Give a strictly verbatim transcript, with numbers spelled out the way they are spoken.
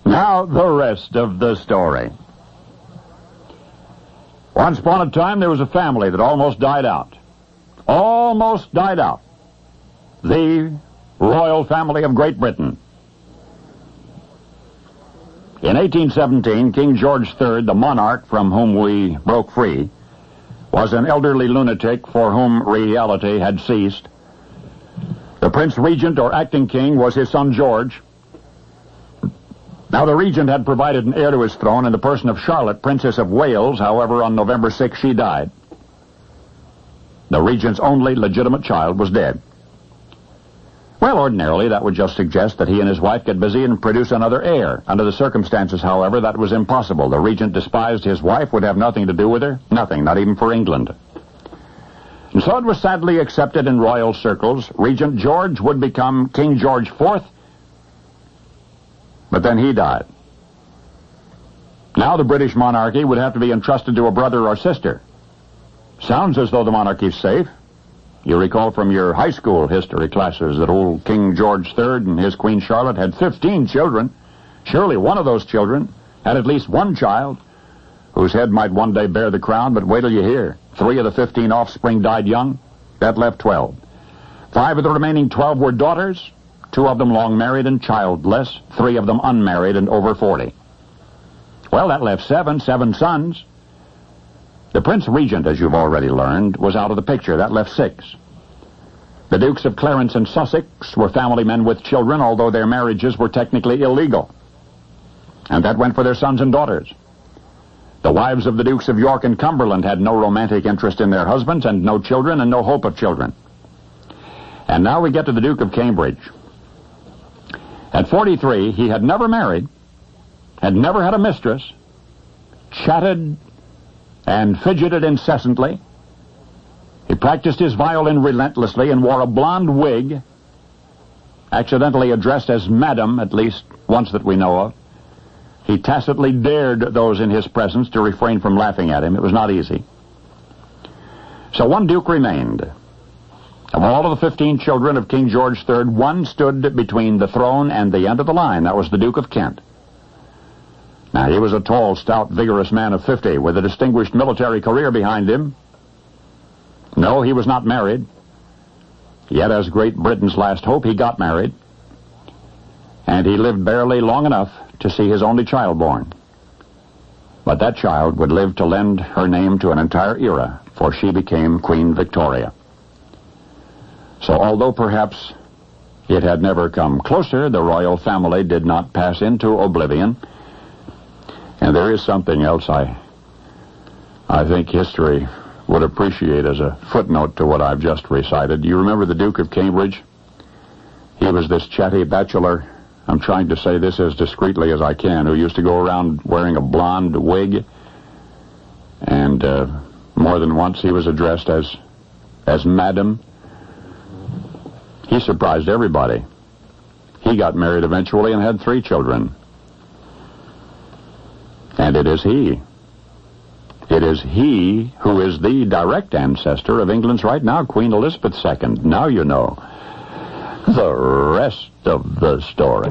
Now, the rest of the story. Once upon a time, there was a family that almost died out. Almost died out. The royal family of Great Britain. In eighteen seventeen, King George the Third, the monarch from whom we broke free, was an elderly lunatic for whom reality had ceased. The Prince Regent, or acting king, was his son George. Now, the regent had provided an heir to his throne in the person of Charlotte, Princess of Wales. However, on November sixth, she died. The regent's only legitimate child was dead. Well, ordinarily, that would just suggest that he and his wife get busy and produce another heir. Under the circumstances, however, that was impossible. The regent despised his wife, would have nothing to do with her. Nothing, not even for England. And so it was sadly accepted in royal circles. Regent George would become King George the Fourth, but then he died. Now the British monarchy would have to be entrusted to a brother or sister. Sounds as though the monarchy's safe. You recall from your high school history classes that old King George the Third and his Queen Charlotte had fifteen children. Surely one of those children had at least one child whose head might one day bear the crown, but wait till you hear. Three of the fifteen offspring died young. That left twelve. Five of the remaining twelve were daughters, two of them long married and childless, three of them unmarried and over forty. Well, that left seven, seven sons. The Prince Regent, as you've already learned, was out of the picture. That left six. The Dukes of Clarence and Sussex were family men with children, although their marriages were technically illegal. And that went for their sons and daughters. The wives of the Dukes of York and Cumberland had no romantic interest in their husbands and no children and no hope of children. And now we get to the Duke of Cambridge. At forty-three, he had never married, had never had a mistress, chatted and fidgeted incessantly. He practiced his violin relentlessly and wore a blonde wig, accidentally addressed as Madam, at least once that we know of. He tacitly dared those in his presence to refrain from laughing at him. It was not easy. So one duke remained. Of all of the fifteen children of King George the Third, one stood between the throne and the end of the line. That was the Duke of Kent. Now, he was a tall, stout, vigorous man of fifty with a distinguished military career behind him. No, he was not married. Yet, as Great Britain's last hope, he got married. And he lived barely long enough to see his only child born. But that child would live to lend her name to an entire era, for she became Queen Victoria. So, although perhaps it had never come closer, the royal family did not pass into oblivion. And there is something else I, I think history would appreciate as a footnote to what I've just recited. Do you remember the Duke of Cambridge? He was this chatty bachelor, I'm trying to say this as discreetly as I can, who used to go around wearing a blonde wig. And uh, more than once he was addressed as, as Madam. He surprised everybody. He got married eventually and had three children. And it is he. It is he who is the direct ancestor of England's right now, Queen Elizabeth the Second. Now you know the rest of the story.